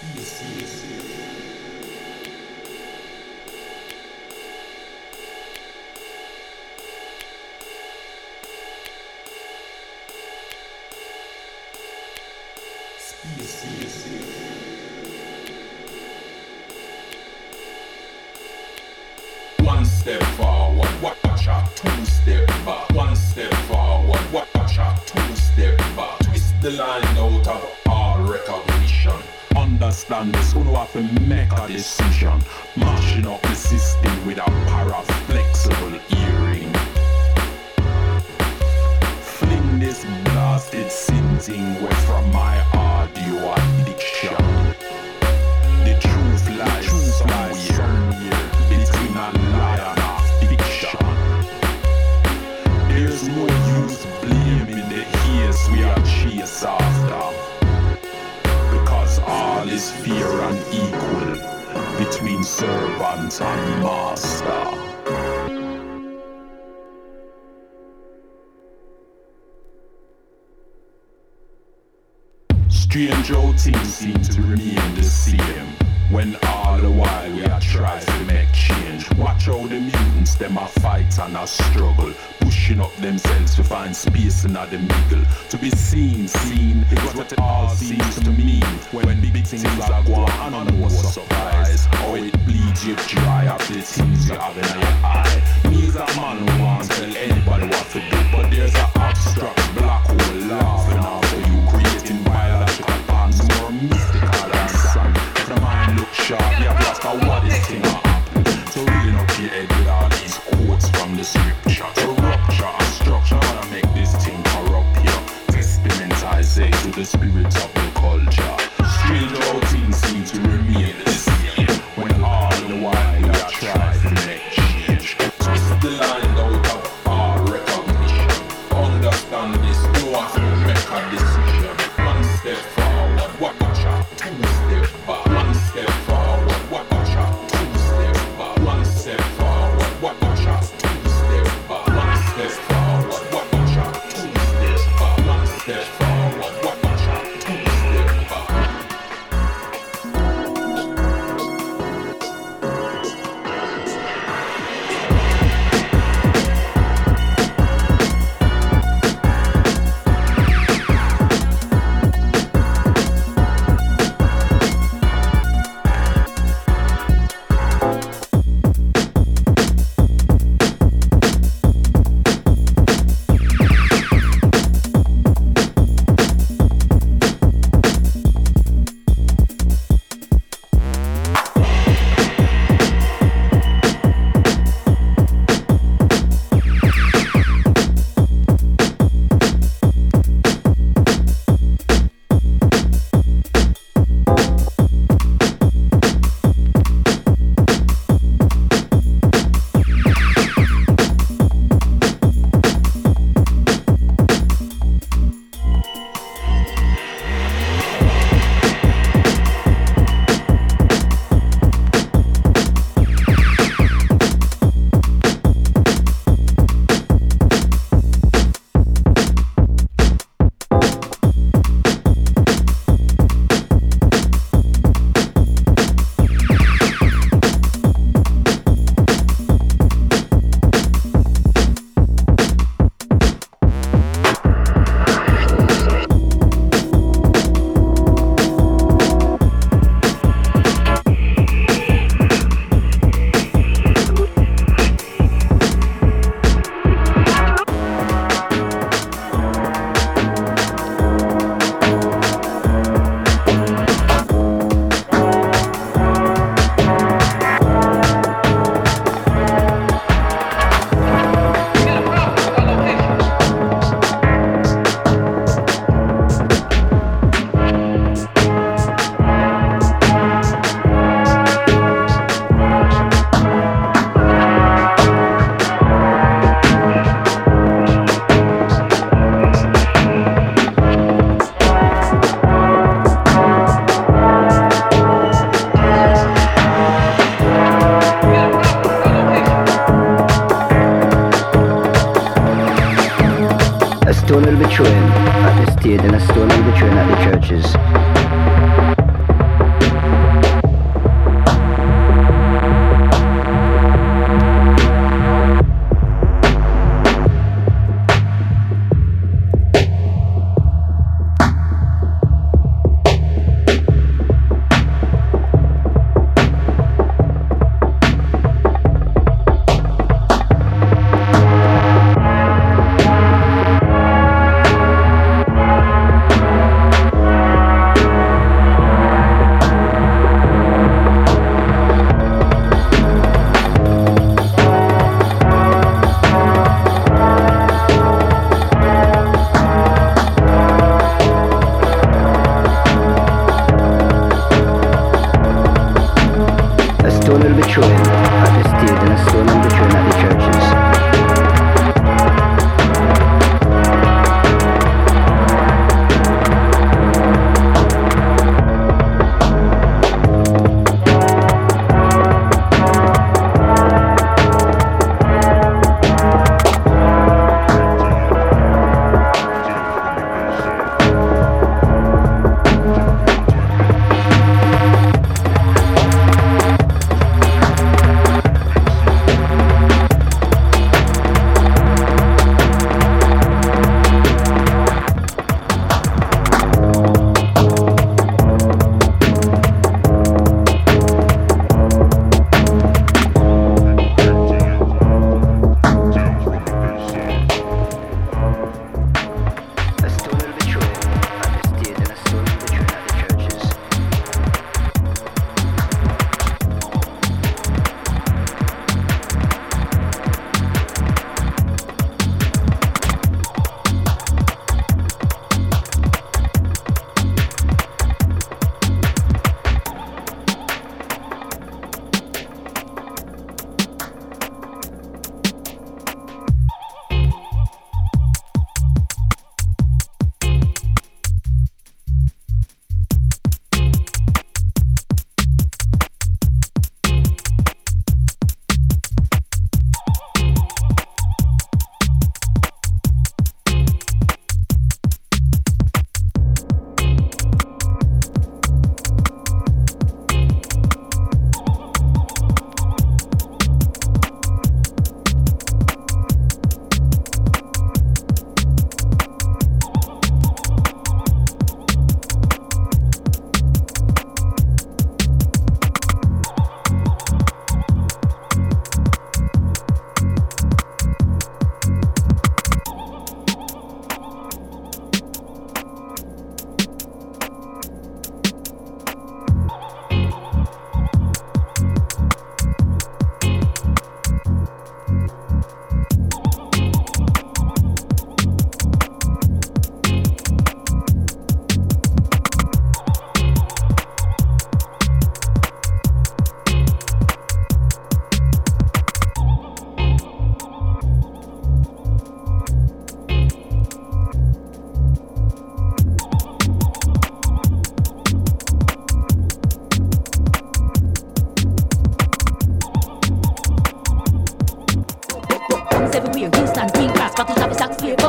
One step forward, watch out, two step back. One step forward, watch out, two step back. Twist the line out of all recognition. Understand this, you have to make a decision. Mashing up the system with a para-flexible earring. Fling this blasted synthing away from my audio addiction. The truth lies somewhere between a lie and a fiction. There's no use blaming the haze we are chased after, because all is fair and equal between servant and master. Strange how things seem to remain the same, when all the while we are trying to make change. Watch how the mutants, them a fight and a struggle, pushing up themselves to find space in the middle. To be seen is what it all seems to mean. When big things are going on, no surprise. How it bleeds you dry after the things you have in your eye. Me's a man who wants to tell anybody what to do, but there's an abstract black hole laughing after you, creating biological patterns more mystical than sun. If the mind looks sharp, you have to ask her what is thing happen. So reading up your head with all these quotes from the scripture. To rupture and structure, wanna make this thing corrupt here. Testament I say to the spirit of the culture. Strange how things seem to remain the same, when all the while we are trying to make change. Twist the line out of our recognition. Understand this, you have to make a decision. One step forward, watch out, two step back. One step forward, watch out, two step back. One step forward, watch out, two step back. One step forward, watch out, two step back. One step forward, watch out, two step back. stone will be thrown at the stage and a stone will be thrown at the churches.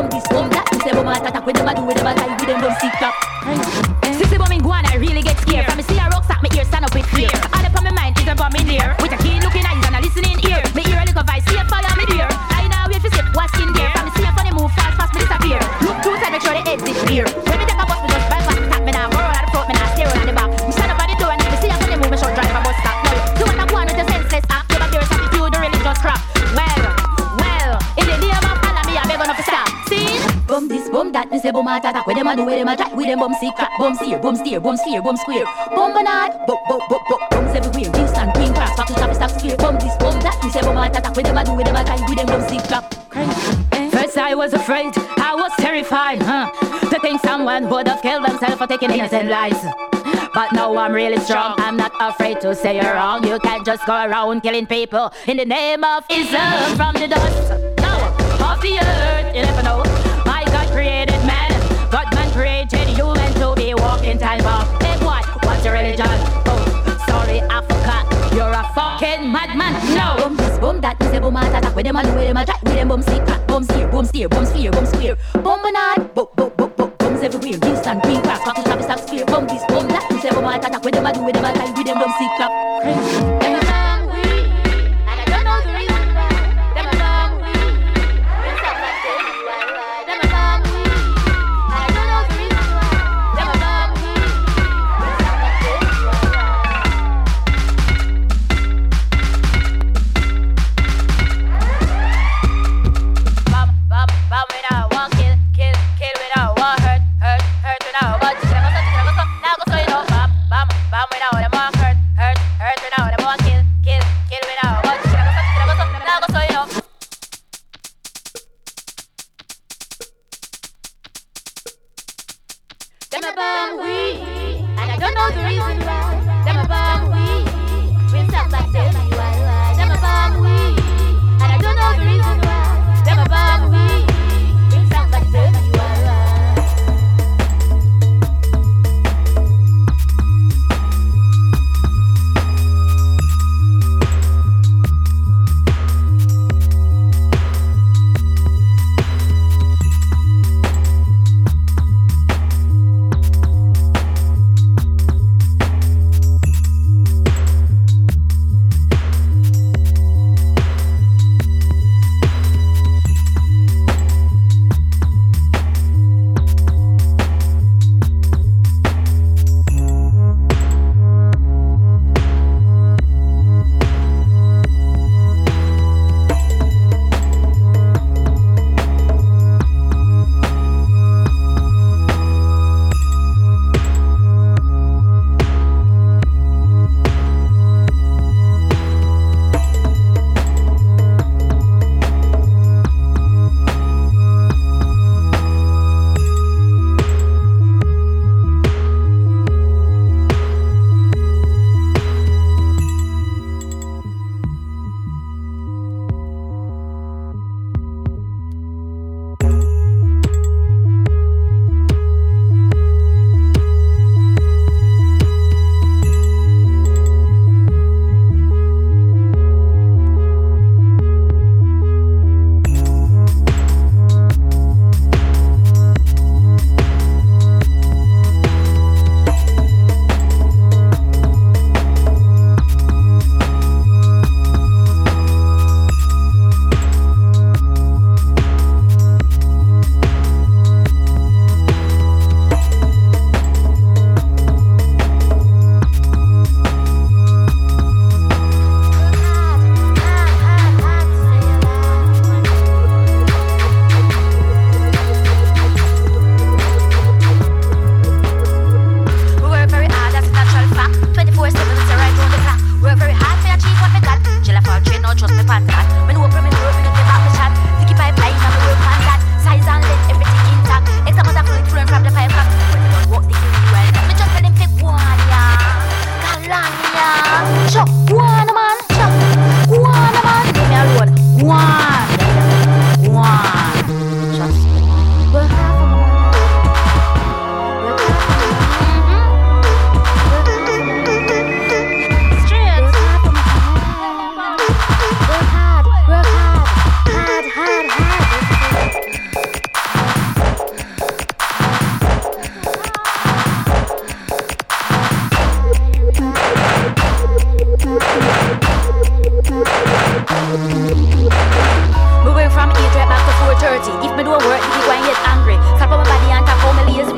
Bum this, bum that. You say bum attack with them a do with them a die with them bum sick up. Sissy bum in Guana, I really get scared. From me see a rucksack, me ear stand up with fear. All up on my mind is a bum in there. With a keen looking eyes and a listening ear. Me hear a little voice, see a fire me dear. I now wait for sip, what's in there. From me see a funny move, fast me disappear. Look two sides, make sure the heads disappear. When me take a bus, me just drive fast, tap me now. Roll out the front, me now stare on the back. Me stand up at the door and if me see a funny move, me short drive a bus stop. No, do what I want with the senseless act. Give a there's attitude, the religious crap. Well, in the name of Allah, me a beg on up to stop. See? Bum this, bum that, me say bum attack. With them a do, with them a try, with them bum sick, bum steer, bum steer, bum sphere, bum square. Bum banana, bums everywhere. This and green grass, back to stop, stop, sphere. Bum this, bum that, me say bum attack. With them a do, with them a try, with them bum sick, First I was afraid, I was terrified, to think someone would have killed themselves for taking innocent lives. But now I'm really strong, I'm not afraid to say you're wrong. You can't just go around killing people in the name of Islam. From the dust, of the earth, you never know. My God created man, God man created human to be walking time bomb. Hey boy, what's your religion? Oh, sorry, I forgot. You're a fucking madman. No. Bum this, bum that, me say bum attack. With them a do, with them a try, with them bum sick, bum steer, bum steer, bum sphere, bum square. Bum banana, bums everywhere. This and green grass, back to stop, sphere. Bum this, bum that, me say bum attack. With them a do, with them a try, with them bum sick, crazy.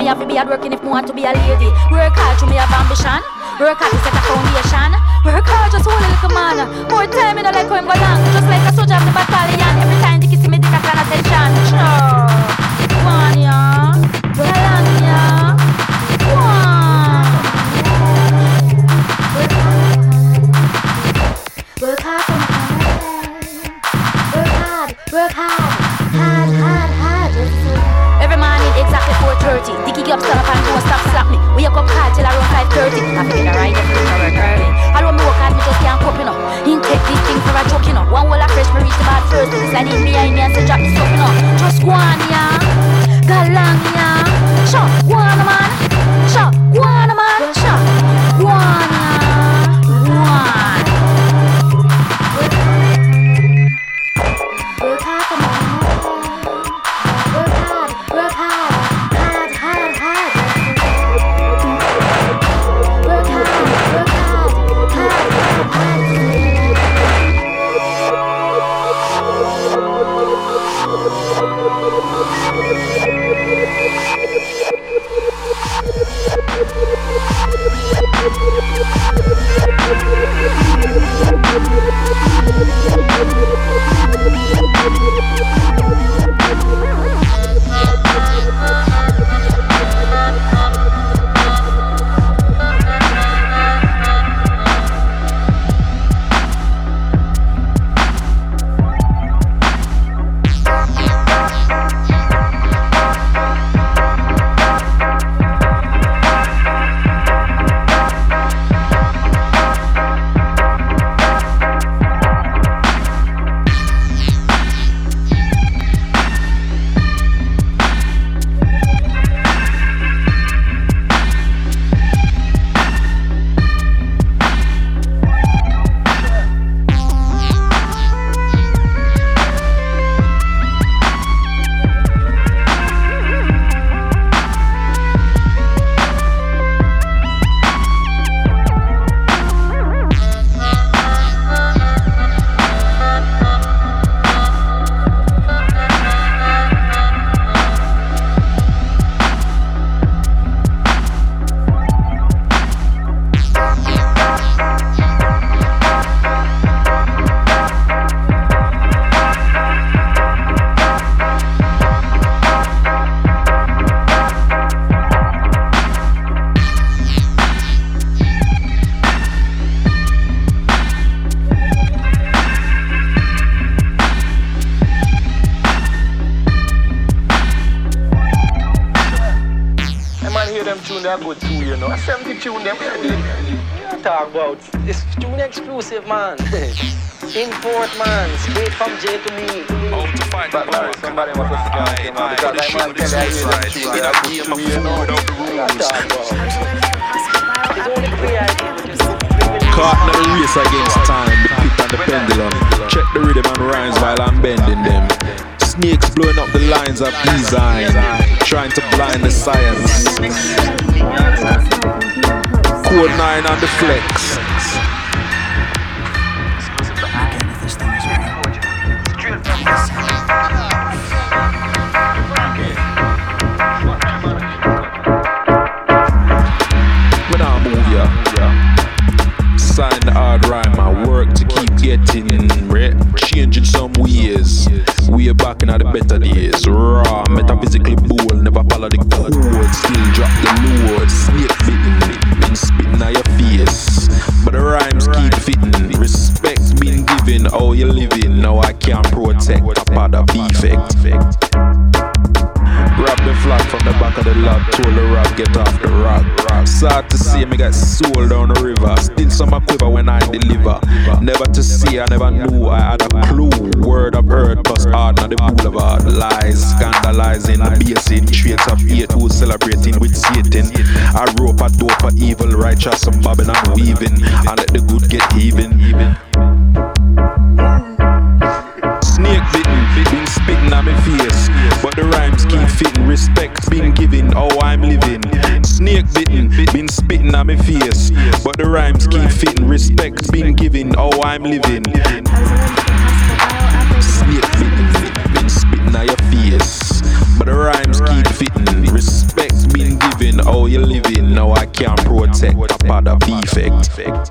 me have to be hard working if me want to be a lady. Work hard to me have ambition. Work hard to set a foundation. Work hard just hold a little man. More time in a like how him go long. Just like a soldier of the battalion. Every time they see me, they can turn attention. Sure. Go on, yeah. Go along, yeah. Go on. Work hard for my family. Work hard, work hard. Hard, hard, hard. Every morning exactly 4:30. Dicky get up, stand up and don't stop slap me. We wake up hard till around 5:30. I'm feeling alright, I'm feeling work early. I don't know what hard, me just can't cope, you know. He take this thing for a joke, you know. One wall of fresh, me reach the bad first. This I need me and say drop this up, you know. Just go on, yeah. Go long, yeah. Sure, go on, man. Sure, go on, man. Sure, go on, yeah. Go on. Work hard for my work hard, work hard, hard, hard, hard. Work hard, work hard, hard, Good too, you know. I 70 tune them. I talk about this tune exclusive, man. Import, man. Straight from J to me. But man, somebody must have scammed him, man. Because I man tell I hear them tune. They are good too, you know. I talk about. It's only creative. Caught in the race against time, the pit and the pendulum. Check the rhythm and rhymes while I'm bending them. Snakes blowing up the lines of design, trying to blind the science. Code 9 on the flex. When I move ya, sign the hard rhyme, I work to keep getting changing some ways. We are back in the better days. Raw, metaphysically bold, never follow the code. Still drop the load, snake bitten, been spitting at your face. But the rhymes keep fitting. Respect been given, how you living? Now I can't protect a part of defect. Grab the flag from the back of the lab, told the rap, get off the rock. Sad to see me get sold down the river. Still some a quiver when I deliver. Never to see, I never knew I had a clue. Word of earth plus hard on the boulevard. Lies, scandalizing, basing traits of hate who's celebrating with Satan. I rope a dope for evil, righteous, some bobbing and weaving. And let the good get even. Snake been spitting on my face, but the rhymes keep fitting. Respect's been given, how I'm living. Snake been spitting on my face, but the rhymes keep fitting. Respect's been given, how I'm living. Snake been spitting on your face, but the rhymes keep fitting. Respect's been how you living. Now I can't protect a part of effect.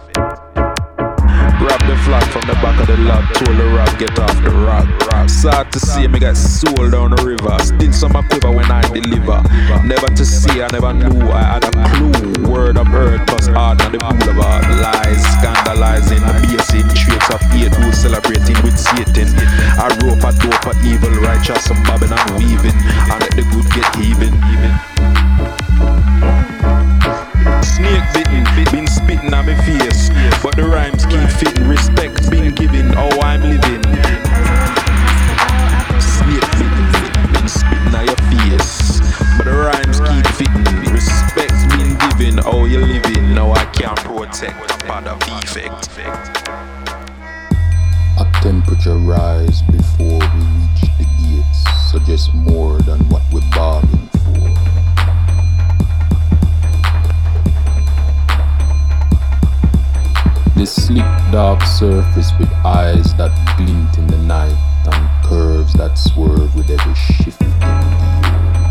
Grab the flag from the back of the lot, told the rock, get off the rock. Sad to see me get sold down the river. Still some quiver when I deliver. Never to see, I never knew I had a clue. Word of earth plus art on the boulevard. Lies, scandalizing, abusing traits of hate, who's celebrating with Satan. I rope a dope for evil, righteous, some bobbing and weaving. And let the good get even. Snake bitten, been spitting on my face, but the rhymes keep fitting. Respect been given, how I'm living. Snake bitten, been spitting on your face, but the rhymes keep fitting. Respect been given, how you living. Now I can't protect a part of effect. A temperature rise before we reach the gates suggests more than what we bargained for. This slick dark surface with eyes that glint in the night and curves that swerve with every shifting gear.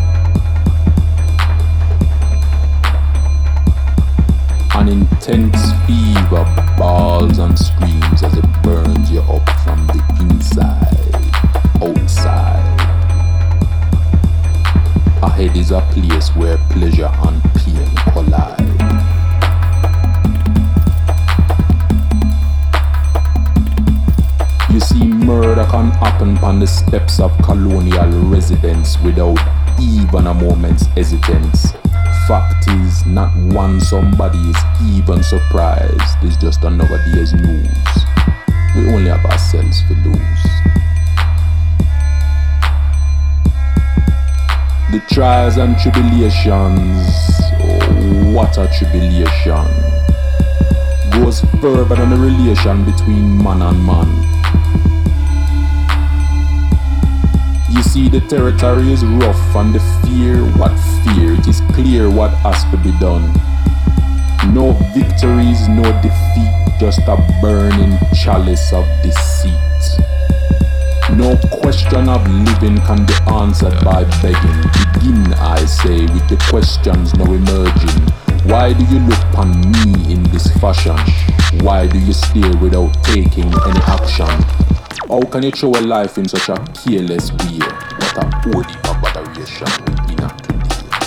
An intense fever bawls and screams as it burns you up from the inside, outside. Ahead is a place where pleasure and pain collide. You see, murder can happen on the steps of colonial residence without even a moment's hesitance. Fact is, not one somebody is even surprised. It's just another day's news. We only have ourselves to lose. The trials and tribulations, oh, what a tribulation, goes further than the relation between man and man. You see, the territory is rough and the fear, what fear? It is clear what has to be done. No victories, no defeat, just a burning chalice of deceit. No question of living can be answered by begging. Begin, I say, with the questions now emerging. Why do you look upon me in this fashion? Why do you stare without taking any action? How can you throw a life in such a careless way? What a ode of adoration we enact today.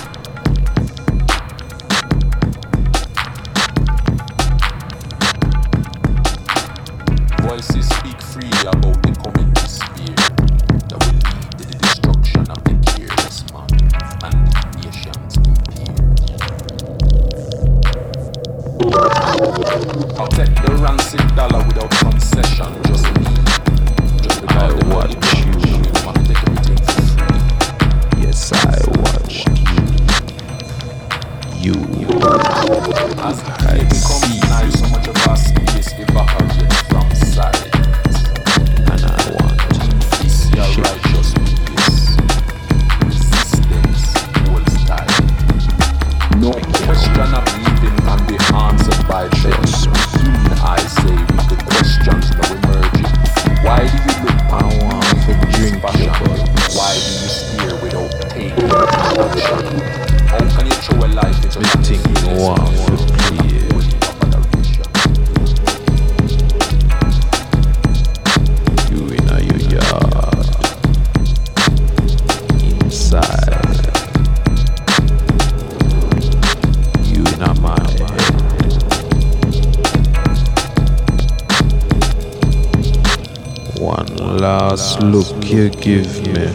Voices speak freely about the coming despair that will lead to the destruction of the careless man and the nation's imperial. I'll take the rancid dollar without concession, just me. I watch you. Yes, I watch you. As I see now, so much of our space evaporates from sight, and I want this your righteous peace. Resistance holds tight. No question of living can be answered by trust. I say with the questions now emerging. Why do you look to drink fashion? Why do you stare without taking action? How can you throw a life into the thing you want to play? You in your yard, inside. You in my head. One last look you give me,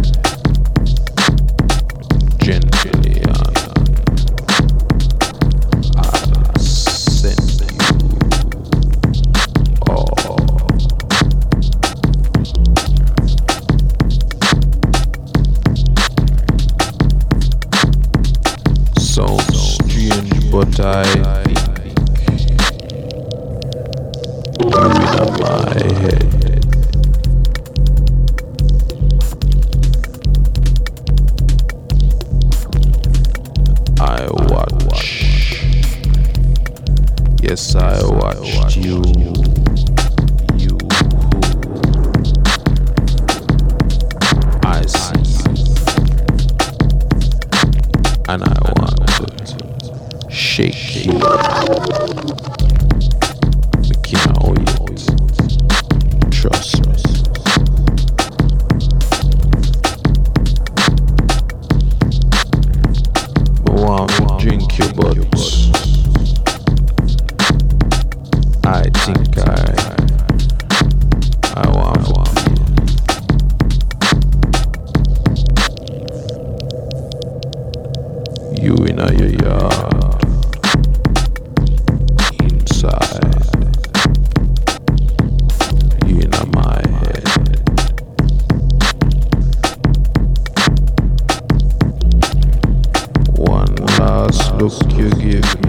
gently, I'll send you all. Sounds strange, but I think you in my head. Yes, I watched you. I see you, and I want it. shake it. We can't wait. Trust me. But want to drink your butts. I think I want to. You in your yard, inside, you in my head. One last look you give